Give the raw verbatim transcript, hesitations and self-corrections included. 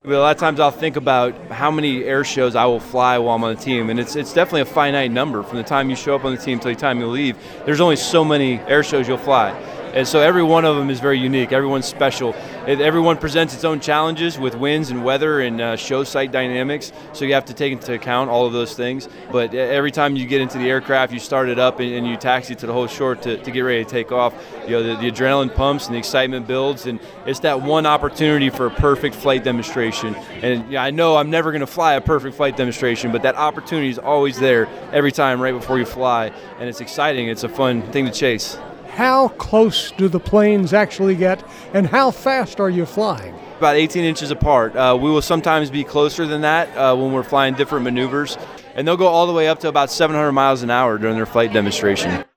But a lot of times I'll think about how many air shows I will fly while I'm on the team, and it's it's definitely a finite number. From the time you show up on the team till the time you leave, there's only so many air shows you'll fly. And so every one of them is very unique. Everyone's special. It, everyone presents its own challenges with winds and weather and uh, show site dynamics, so you have to take into account all of those things. But every time you get into the aircraft, you start it up and, and you taxi to the whole shore to, to get ready to take off. You know, the, the adrenaline pumps and the excitement builds, and it's that one opportunity for a perfect flight demonstration. And yeah, I know I'm never going to fly a perfect flight demonstration, but that opportunity is always there every time right before you fly, and it's exciting. It's a fun thing to chase. How close do the planes actually get, and how fast are you flying? About eighteen inches apart. Uh, we will sometimes be closer than that uh, when we're flying different maneuvers, and they'll go all the way up to about seven hundred miles an hour during their flight demonstration.